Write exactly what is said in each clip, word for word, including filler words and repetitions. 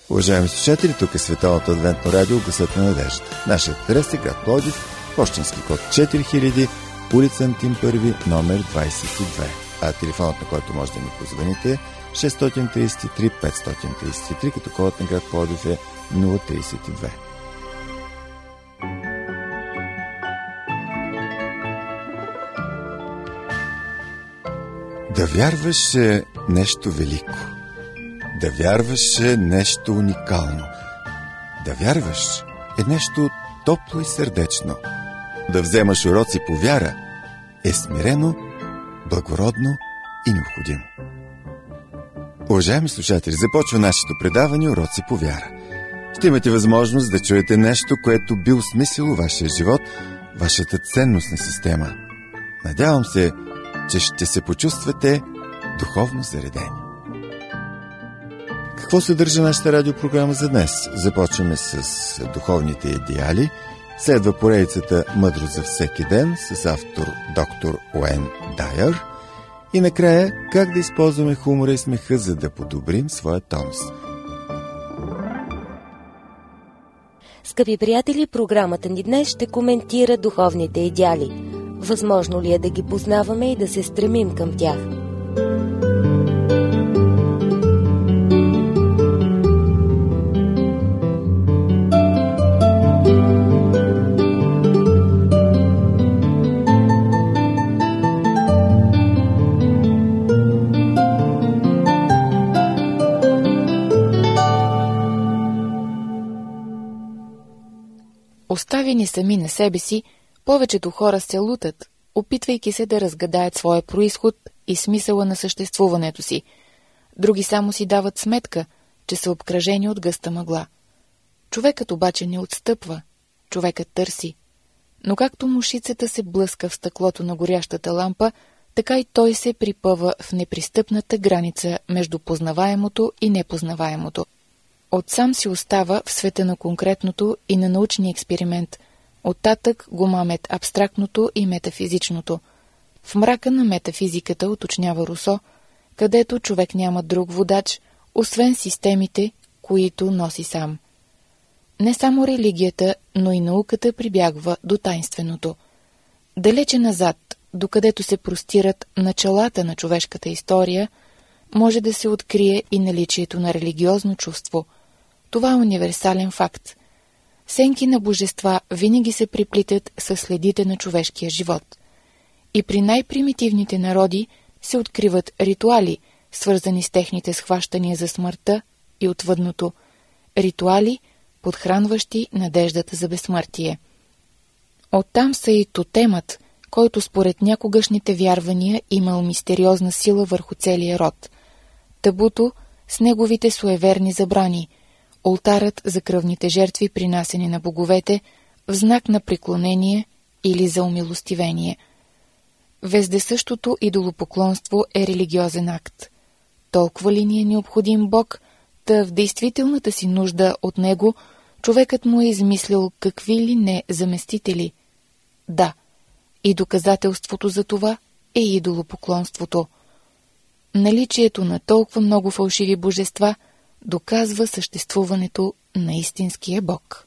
Уважаеми слушатели, тук е Световното адвентно радио Гласът на надеждата. Нашият адрес е град Пловдив, пощенски код четири хиляди, улица Антим първи, номер двадесет и две. А телефонът, на който може да ни позвоните е шест три три пет три три, като кодът на град Пловдив е нула тридесет и две. Да вярваш е нещо велико. Да вярваш е нещо уникално. Да вярваш е нещо топло и сърдечно. Да вземаш уроци по вяра е смирено, благородно и необходимо. Уважаеми слушатели, започва нашето предаване Уроци по вяра. Ще имате възможност да чуете нещо, което би осмислило вашия живот, вашата ценностна система. Надявам се, че ще се почувствате духовно заредени. Какво съдържа нашата радиопрограма за днес? Започваме с духовните идеали, следва поредицата Мъдрост за всеки ден с автор доктор Уейн Дайър и накрая как да използваме хумора и смеха, за да подобрим своя тонус. Скъпи приятели, програмата ни днес ще коментира духовните идеали. Възможно ли е да ги познаваме и да се стремим към тях? Оставени сами на себе си, повечето хора се лутат, опитвайки се да разгадаят своя произход и смисъла на съществуването си. Други само си дават сметка, че са обкръжени от гъста мъгла. Човекът обаче не отстъпва, човекът търси. Но както мушицата се блъска в стъклото на горящата лампа, така и той се припъва в непристъпната граница между познаваемото и непознаваемото. Отсам си остава в света на конкретното и на научния експеримент. Оттатък го мамят абстрактното и метафизичното. В мрака на метафизиката, уточнява Русо, където човек няма друг водач, освен системите, които носи сам. Не само религията, но и науката прибягва до тайнственото. Далече назад, докъдето се простират началата на човешката история, може да се открие и наличието на религиозно чувство. Това е универсален факт. Сенки на божества винаги се приплитат със следите на човешкия живот. И при най-примитивните народи се откриват ритуали, свързани с техните схващания за смъртта и отвъдното. Ритуали, подхранващи надеждата за безсмъртие. Оттам са и тотемът, който според някогашните вярвания имал мистериозна сила върху целия род. Табуто с неговите суеверни забрани, олтарът за кръвните жертви, принасени на боговете, в знак на преклонение или за умилостивение. Вездесъщото идолопоклонство е религиозен акт. Толкова ли ни е необходим Бог, та в действителната си нужда от него човекът му е измислил какви ли не заместители? Да, и доказателството за това е идолопоклонството. Наличието на толкова много фалшиви божества доказва съществуването на истинския Бог.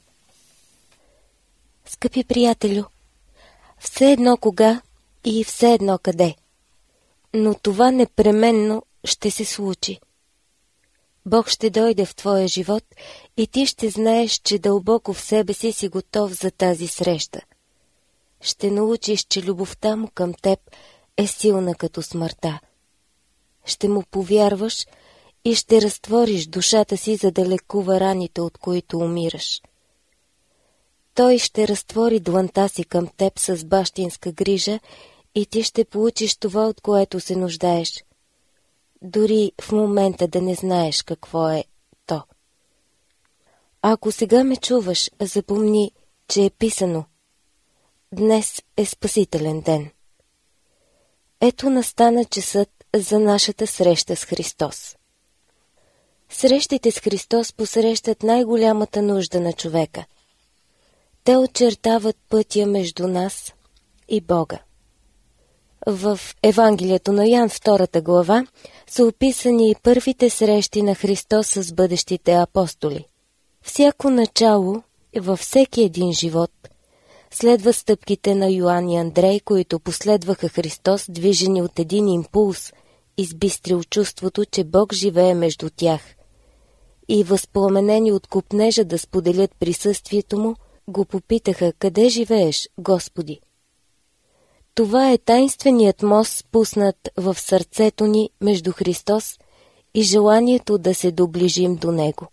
Скъпи приятелю, все едно кога и все едно къде, но това непременно ще се случи. Бог ще дойде в твоя живот и ти ще знаеш, че дълбоко в себе си си готов за тази среща. Ще научиш, че любовта му към теб е силна като смъртта. Ще му повярваш и ще разтвориш душата си, за да лекува раните, от които умираш. Той ще разтвори дланта си към теб с бащинска грижа и ти ще получиш това, от което се нуждаеш. Дори в момента да не знаеш какво е то. Ако сега ме чуваш, запомни, че е писано: днес е спасителен ден. Ето настана часът за нашата среща с Христос. Срещите с Христос посрещат най-голямата нужда на човека. Те очертават пътя между нас и Бога. В Евангелието на Йоан, втората глава, са описани и първите срещи на Христос с бъдещите апостоли. Всяко начало във всеки един живот следва стъпките на Йоан и Андрей, които последваха Христос, движени от един импулс, избистрил чувството, че Бог живее между тях. И възпламенени от копнежа да споделят присъствието му, го попитаха: къде живееш, Господи? Това е таинственият мост, спуснат в сърцето ни между Христос и желанието да се доближим до Него.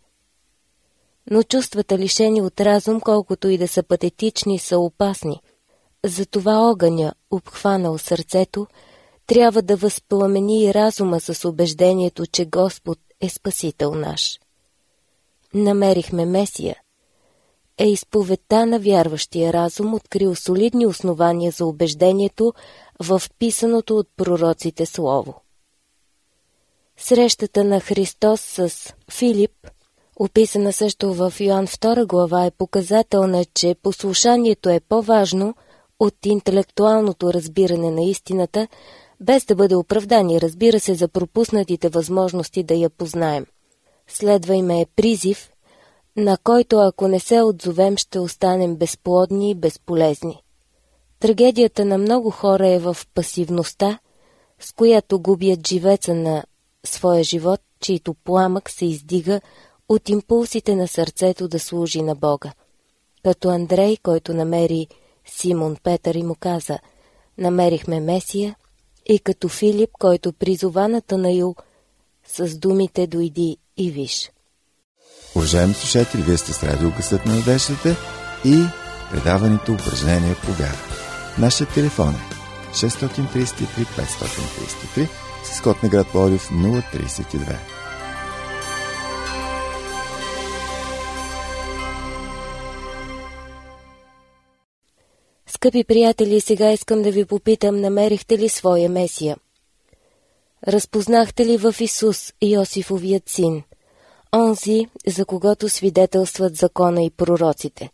Но чувствата, лишени от разум, колкото и да са патетични, са опасни. Затова огъня, обхванал сърцето, трябва да възпламени и разума с убеждението, че Господ е Спасител наш. Намерихме Месия е изповедта на вярващия разум, открил солидни основания за убеждението в писаното от пророците слово. Срещата на Христос с Филип, описана също в Йоан втора глава, е показателна, че послушанието е по-важно от интелектуалното разбиране на истината, без да бъде оправдани, разбира се, за пропуснатите възможности да я познаем. Следва ме е призив, на който ако не се отзовем, ще останем безплодни и безполезни. Трагедията на много хора е в пасивността, с която губят живеца на своя живот, чийто пламък се издига от импулсите на сърцето да служи на Бога. Като Андрей, който намери Симон Петър и му каза: намерихме Месия, и като Филип, който призова Натанаил с думите: дойди и виж. Уважаеми слушатели, вие сте с радио Гласът на надеждата и предаването Упражнения по вяра. Нашият телефон е шест три три пет три три с код на град Пловдив нула тридесет и две. Скъпи приятели, сега искам да ви попитам: намерихте ли своя Месия? Разпознахте ли в Исус Йосифовият син, онзи, за когото свидетелстват закона и пророците?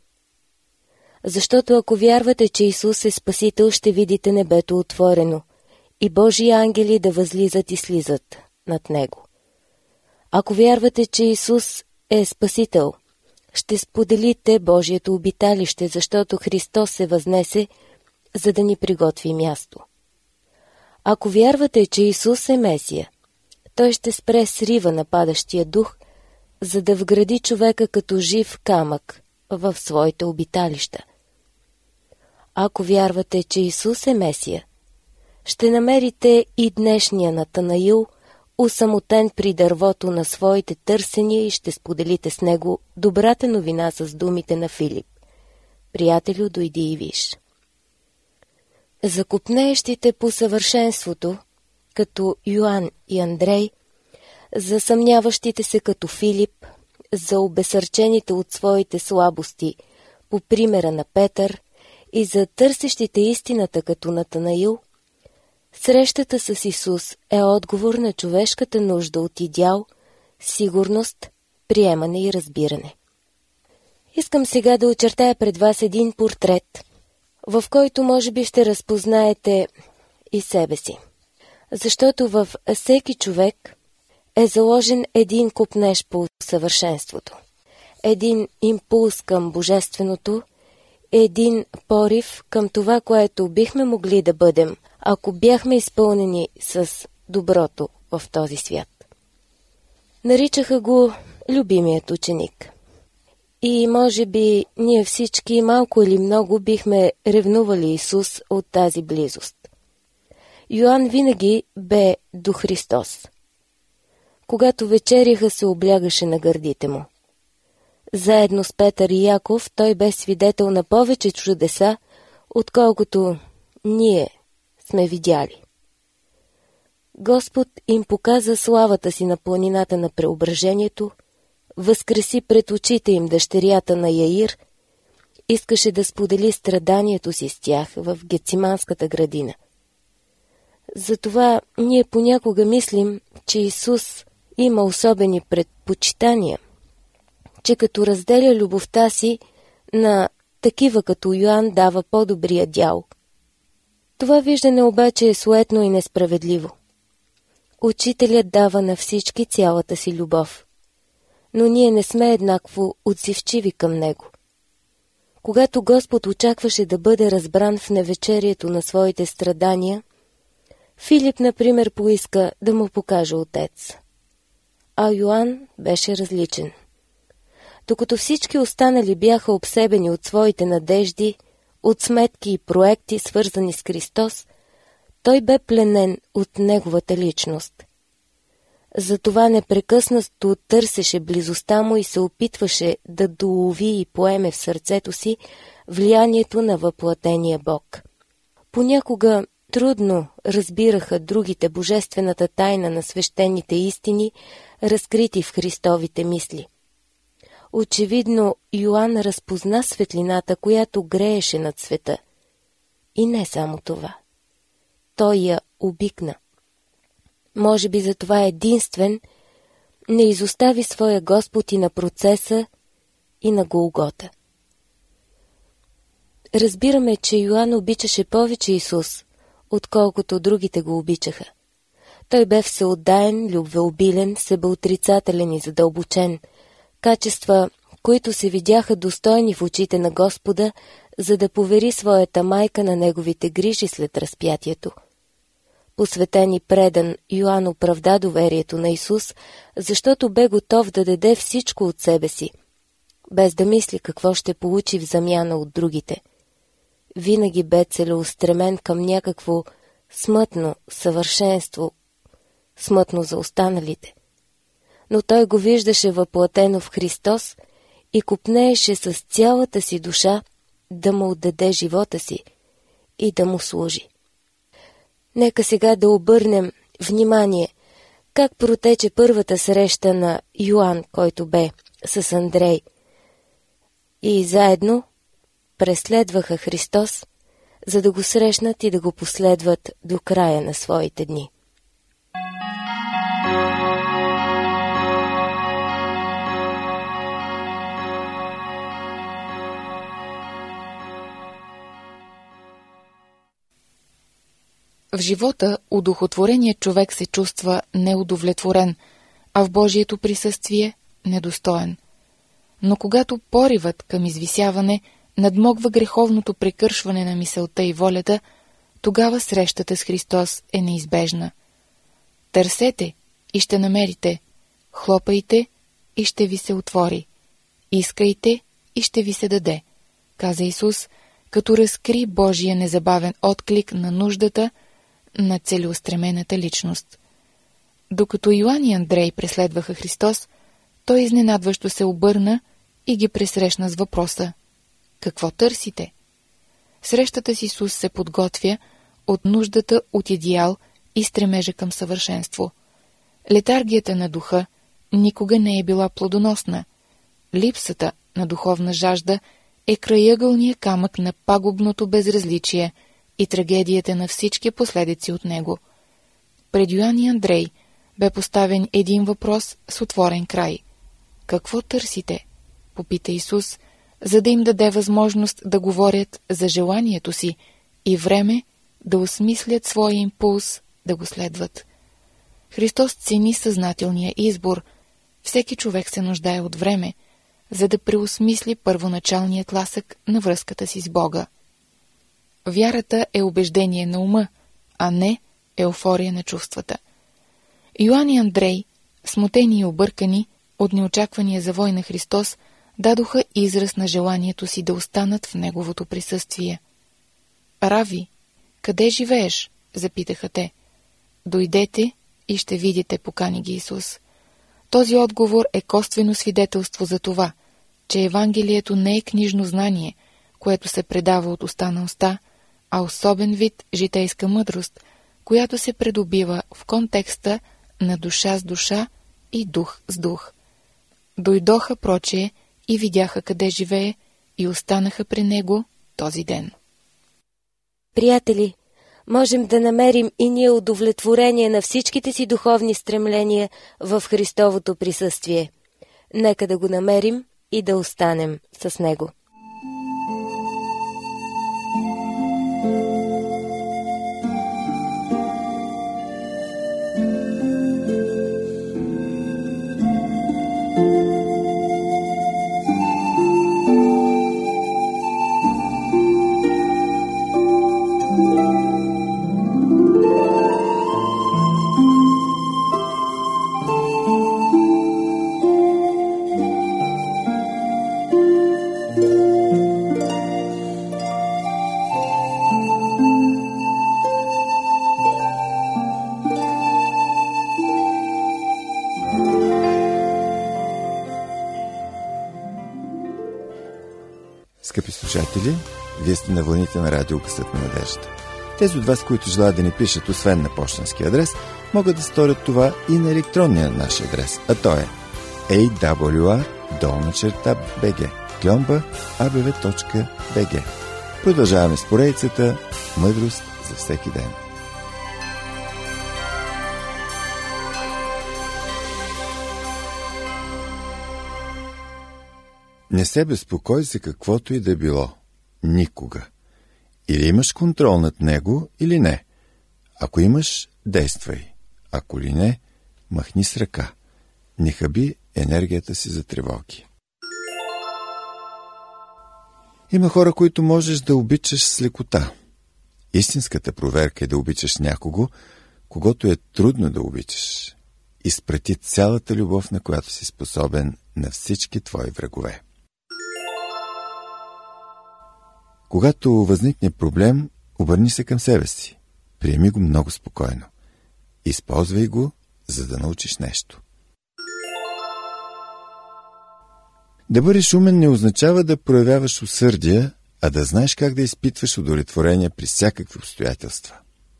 Защото ако вярвате, че Исус е Спасител, ще видите небето отворено и Божии ангели да възлизат и слизат над него. Ако вярвате, че Исус е Спасител, ще споделите Божието обиталище, защото Христос се възнесе, за да ни приготви място. Ако вярвате, че Исус е Месия, Той ще спре срива на падащия дух, за да вгради човека като жив камък в своите обиталища. Ако вярвате, че Исус е Месия, ще намерите и днешния Натанаил, усамотен при дървото на своите търсения, и ще споделите с него добрата новина с думите на Филип: приятелю, дойди и виж. За копнеещите по съвършенството, като Йоан и Андрей, за съмняващите се като Филип, за обесърчените от своите слабости, по примера на Петър, и за търсещите истината като Натанаил, срещата с Исус е отговор на човешката нужда от идеал, сигурност, приемане и разбиране. Искам сега да очертая пред вас един портрет, в който може би ще разпознаете и себе си. Защото във всеки човек е заложен един копнеж по съвършенството, един импулс към божественото, един порив към това, което бихме могли да бъдем, ако бяхме изпълнени с доброто в този свят. Наричаха го любимият ученик. И може би ние всички малко или много бихме ревнували Исус от тази близост. Йоан винаги бе до Христос. Когато вечеряха, се облягаше на гърдите му. Заедно с Петър и Яков той бе свидетел на повече чудеса, отколкото ние сме видяли. Господ им показа славата си на планината на преображението, възкреси пред очите им дъщерята на Яир, искаше да сподели страданието си с тях в Гетсиманската градина. Затова ние понякога мислим, че Исус има особени предпочитания, че като разделя любовта си на такива като Йоан, дава по-добрия дял. Това виждане обаче е суетно и несправедливо. Учителят дава на всички цялата си любов, но ние не сме еднакво отзивчиви към него. Когато Господ очакваше да бъде разбран в навечерието на своите страдания, Филип, например, поиска да му покаже Отец. А Йоан беше различен. Докато всички останали бяха обсебени от своите надежди, от сметки и проекти, свързани с Христос, той бе пленен от неговата личност. Затова непрекъснато търсеше близостта му и се опитваше да долови и поеме в сърцето си влиянието на въплатения Бог. Понякога трудно разбираха другите божествената тайна на свещените истини, разкрити в Христовите мисли. Очевидно, Йоан разпозна светлината, която грееше над света. И не само това. Той я обикна. Може би затова единствен не изостави своя Господ и на процеса, и на Голгота. Разбираме, че Йоан обичаше повече Исус, отколкото другите го обичаха. Той бе всеотдаен, любвеобилен, себеотрицателен и задълбочен, качества, които се видяха достойни в очите на Господа, за да повери своята майка на неговите грижи след разпятието. Посветен и предан, Йоан оправда доверието на Исус, защото бе готов да даде всичко от себе си, без да мисли какво ще получи в замяна от другите. Винаги бе целеустремен към някакво смътно съвършенство, смътно за останалите. Но той го виждаше въплатено в Христос и копнееше с цялата си душа да му отдаде живота си и да му служи. Нека сега да обърнем внимание как протече първата среща на Йоан, който бе с Андрей, и заедно преследваха Христос, за да го срещнат и да го последват до края на своите дни. В живота удохотвореният човек се чувства неудовлетворен, а в Божието присъствие недостоен. Но когато поривът към извисяване надмогва греховното прекършване на мисълта и волята, тогава срещата с Христос е неизбежна. Търсете и ще намерите, хлопайте и ще ви се отвори, искайте и ще ви се даде, каза Исус, като разкри Божия незабавен отклик на нуждата на целеустремената личност. Докато Йоан и Андрей преследваха Христос, той изненадващо се обърна и ги пресрещна с въпроса: какво търсите? Срещата с Исус се подготвя от нуждата от идеал и стремежа към съвършенство. Летаргията на духа никога не е била плодоносна. Липсата на духовна жажда е краягълния камък на пагубното безразличие и трагедията на всички последици от него. Пред Йоан и Андрей бе поставен един въпрос с отворен край. Какво търсите? Попита Исус, за да им даде възможност да говорят за желанието си и време да осмислят своя импулс да го следват. Христос цени съзнателния избор. Всеки човек се нуждае от време, за да преосмисли първоначалният ласък на връзката си с Бога. Вярата е убеждение на ума, а не еуфория на чувствата. Йоан и Андрей, смутени и объркани от неочаквания завой на Христос, дадоха израз на желанието си да останат в неговото присъствие. Рави, къде живееш? Запитаха те. Дойдете и ще видите, покани ги Исус. Този отговор е косвено свидетелство за това, че Евангелието не е книжно знание, което се предава от уста на уста, а особен вид житейска мъдрост, която се придобива в контекста на душа с душа и дух с дух. Дойдоха, прочее, и видяха къде живее и останаха при него този ден. Приятели, можем да намерим и ние удовлетворение на всичките си духовни стремления в Христовото присъствие. Нека да го намерим и да останем с него. Скъпи слушатели, вие сте на вълните на радио Гласът на надеждата. Тези от вас, които желаят да ни пишат освен на пощенски адрес, могат да сторят това и на електронния наш адрес, а то е ей дабъл ю ар долна черта би джи кльомба а б в точка би джи. Продължаваме с поредицата Мъдрост за всеки ден. Не се безпокой за каквото и да било. Никога. Или имаш контрол над него, или не. Ако имаш, действай. Ако ли не, махни с ръка. Не хаби енергията си за тревоги. Има хора, които можеш да обичаш с лекота. Истинската проверка е да обичаш някого, когото е трудно да обичаш. Изпрати цялата любов, на която си способен, на всички твои врагове. Когато възникне проблем, обърни се към себе си. Приеми го много спокойно. Използвай го, за да научиш нещо. Да бъдеш умен не означава да проявяваш усърдие, а да знаеш как да изпитваш удовлетворение при всякакви обстоятелства.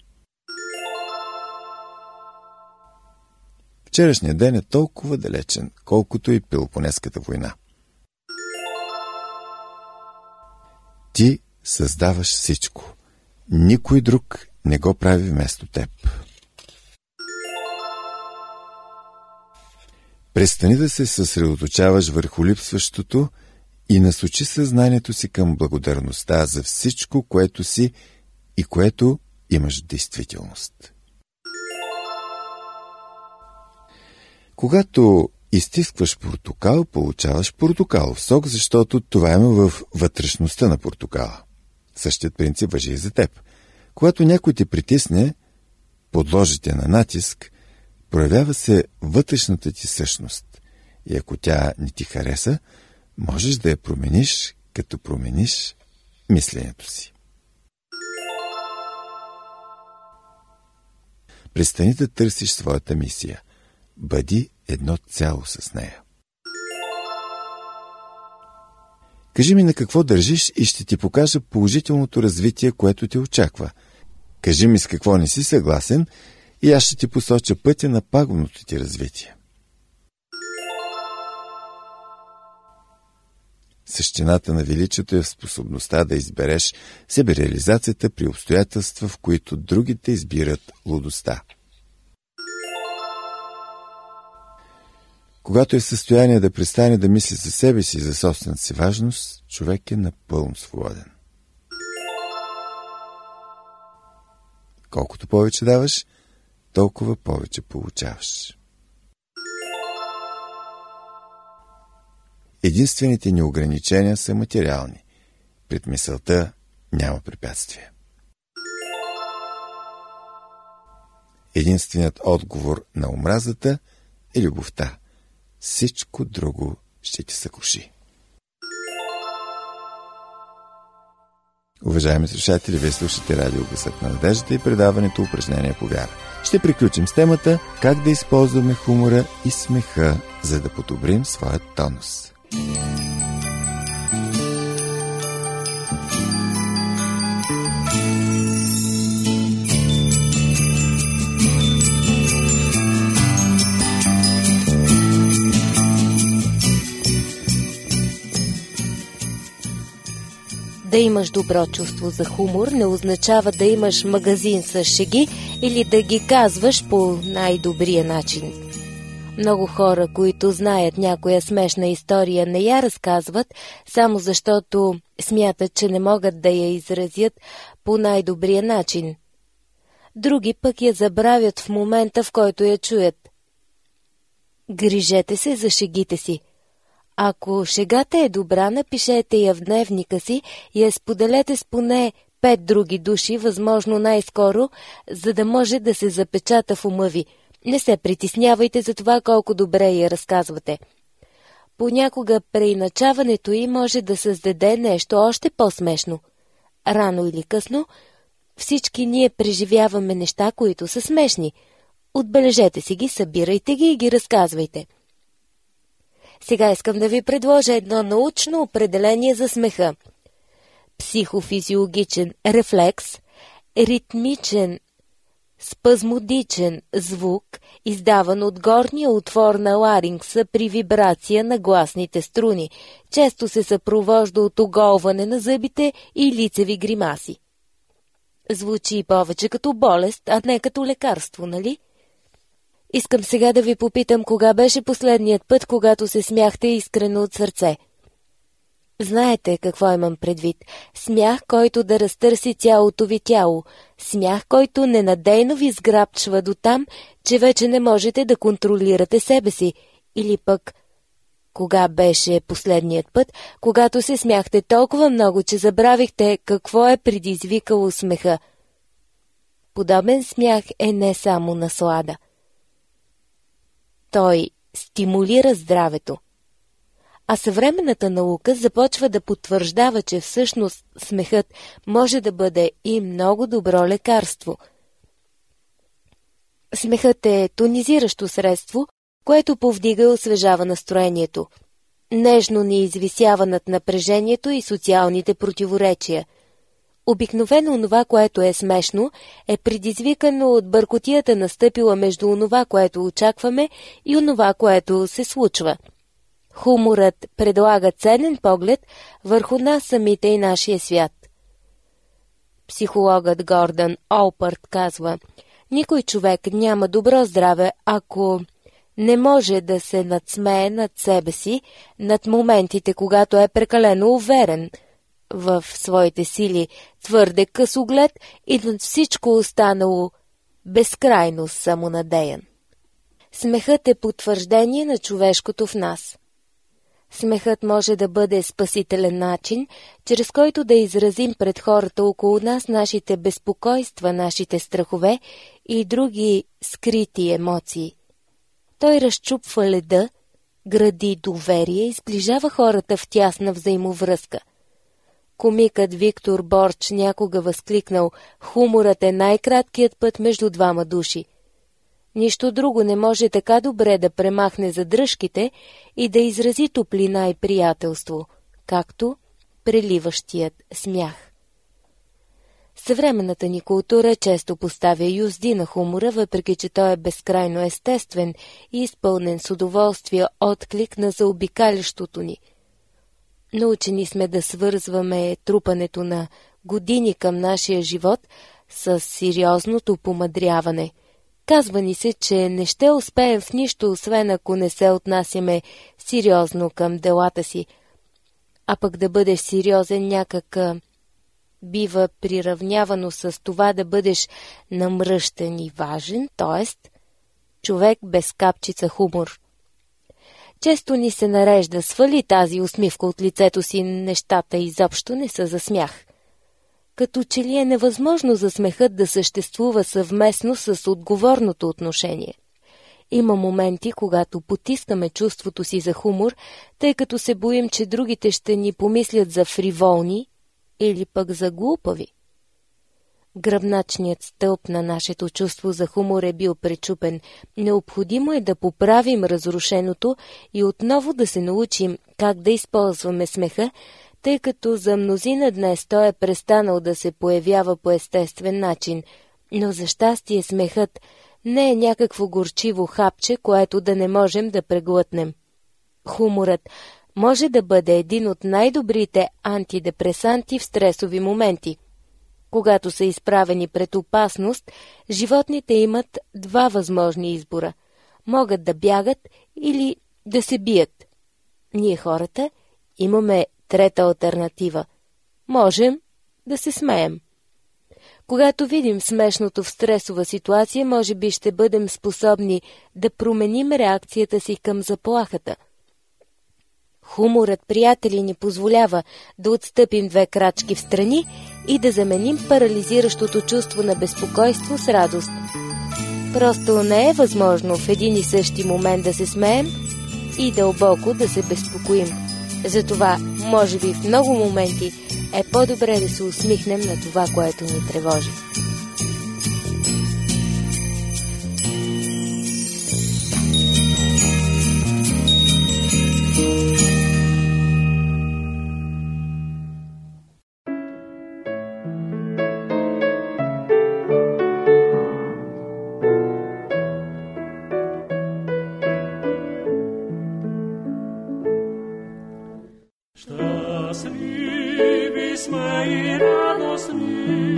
Вчерашният ден е толкова далечен, колкото и Пелопонеската война. Ти създаваш всичко. Никой друг не го прави вместо теб. Престани да се съсредоточаваш върху липсващото и насочи съзнанието си към благодарността за всичко, което си и което имаш в действителност. Когато изтискваш портокал, получаваш портокалов сок, защото това има в вътрешността на портокала. Същият принцип важи и за теб. Когато някой те притисне, подложите на натиск, проявява се вътрешната ти същност. И ако тя не ти хареса, можеш да я промениш, като промениш мисленето си. Престани да търсиш своята мисия. Бъди едно цяло с нея. Кажи ми на какво държиш и ще ти покажа положителното развитие, което те очаква. Кажи ми с какво не си съгласен и аз ще ти посоча пътя на пагубното ти развитие. Същината на величието е в способността да избереш себереализацията при обстоятелства, в които другите избират лудостта. Когато е в състояние да престане да мисли за себе си и за собствената си важност, човек е напълно свободен. Колкото повече даваш, толкова повече получаваш. Единствените ни ограничения са материални. Пред мисълта няма препятствие. Единственият отговор на омразата е любовта. Всичко друго ще ти съкруши. Уважаеми слушатели, вие слушате радио Гласът на надеждата и предаването Упражнения по вяра. Ще приключим с темата как да използваме хумора и смеха, за да подобрим своят тонус. Да имаш добро чувство за хумор не означава да имаш магазин с шеги или да ги казваш по най-добрия начин. Много хора, които знаят някоя смешна история, не я разказват, само защото смятат, че не могат да я изразят по най-добрия начин. Други пък я забравят в момента, в който я чуят. Грижете се за шегите си. Ако шегата е добра, напишете я в дневника си и я споделете с поне пет други души, възможно най-скоро, за да може да се запечата в ума ви. Не се притеснявайте за това колко добре я разказвате. Понякога преиначаването й може да създаде нещо още по-смешно. Рано или късно всички ние преживяваме неща, които са смешни. Отбележете си ги, събирайте ги и ги разказвайте. Сега искам да ви предложа едно научно определение за смеха. психофизиологичен рефлекс, ритмичен, спазмодичен звук, издаван от горния отвор на ларингса при вибрация на гласните струни. Често се съпровожда от оголване на зъбите и лицеви гримаси. Звучи повече като болест, а не като лекарство, нали? Искам сега да ви попитам, кога беше последният път, когато се смяхте искрено от сърце? Знаете какво имам предвид. Смях, който да разтърси цялото ви тяло. Смях, който ненадейно ви сграбчва до там, че вече не можете да контролирате себе си. Или пък, кога беше последният път, когато се смяхте толкова много, че забравихте какво е предизвикало смеха? Подобен смях е не само наслада. Той стимулира здравето. А съвременната наука започва да потвърждава, че всъщност смехът може да бъде и много добро лекарство. Смехът е тонизиращо средство, което повдига и освежава настроението. Нежно ни извисява над напрежението и социалните противоречия. Обикновено онова, което е смешно, е предизвикано от бъркотията настъпила между онова, което очакваме, и онова, което се случва. Хуморът предлага ценен поглед върху нас самите и нашия свят. Психологът Гордън Олпърт казва: никой човек няма добро здраве, ако не може да се надсмее над себе си, над моментите, когато е прекалено уверен в своите сили, твърде късоглед и над всичко останало безкрайно самонадеян. Смехът е потвърждение на човешкото в нас. Смехът може да бъде спасителен начин, чрез който да изразим пред хората около нас нашите безпокойства, нашите страхове и други скрити емоции. Той разчупва леда, гради доверие и сближава хората в тясна взаимовръзка. Комикът Виктор Борч някога възкликнал: хуморът е най-краткият път между двама души. Нищо друго не може така добре да премахне задръжките и да изрази топлина и приятелство, както преливащият смях. Съвременната ни култура често поставя юзди на хумора, въпреки че той е безкрайно естествен и изпълнен с удоволствие отклик на заобикалящото ни. Научени сме да свързваме трупането на години към нашия живот с сериозното помъдряване. Казва ни се, че не ще успеем в нищо, освен ако не се отнасяме сериозно към делата си. А пък да бъдеш сериозен някак бива приравнявано с това да бъдеш намръщен и важен, т.е. човек без капчица хумор. Често ни се нарежда: свали тази усмивка от лицето си, нещата изобщо не са за смях. Като че ли е невъзможно за смехът да съществува съвместно с отговорното отношение. Има моменти, когато потискаме чувството си за хумор, тъй като се боим, че другите ще ни помислят за фриволни или пък за глупави. Гръбначният стълб на нашето чувство за хумор е бил пречупен. Необходимо е да поправим разрушеното и отново да се научим как да използваме смеха, тъй като за мнозина днес той е престанал да се появява по естествен начин, но за щастие смехът не е някакво горчиво хапче, което да не можем да преглътнем. Хуморът може да бъде един от най-добрите антидепресанти в стресови моменти. Когато са изправени пред опасност, животните имат два възможни избора. Могат да бягат или да се бият. Ние хората имаме трета алтернатива. Можем да се смеем. Когато видим смешното в стресова ситуация, може би ще бъдем способни да променим реакцията си към заплахата. Хуморът, приятели, ни позволява да отстъпим две крачки в страни и да заменим парализиращото чувство на безпокойство с радост. Просто не е възможно в един и същи момент да се смеем и дълбоко да се безпокоим. Затова, може би в много моменти, е по-добре да се усмихнем на това, което ни тревожи. Щастливи сме и радостни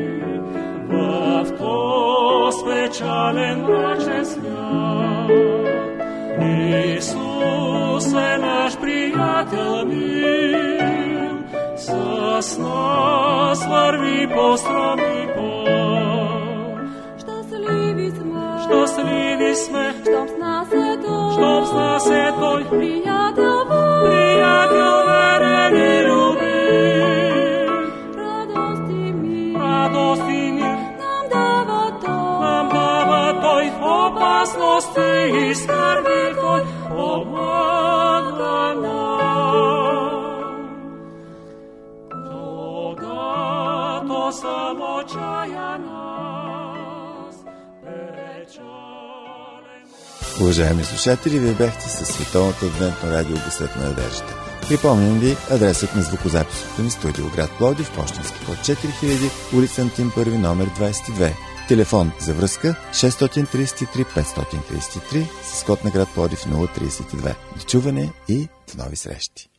в този печален мрачен свят. Исус е наш приятел мил, с нас върви по странни път. Щастливи сме, щастливи сме, щом с нас е Той, щом с нас е Той, приятел верен, приятел верен и любим. радост и мир, Радост и мир нам дава Той, нам дава Той, в опасности и скърби Той помага нам. Когато съм отчаян аз, печален. Уважаеми слушатели, вие бяхте със Световното адвентно радио Гласът на надеждата. Припомням ви адресът на звукозаписното ни студио град Пловдив, пощенски код четири хиляди, улица Антим първи, номер двадесет и две. Телефон за връзка шест три три пет три три с код на град Пловдив нула тридесет и две. До чуване и до нови срещи!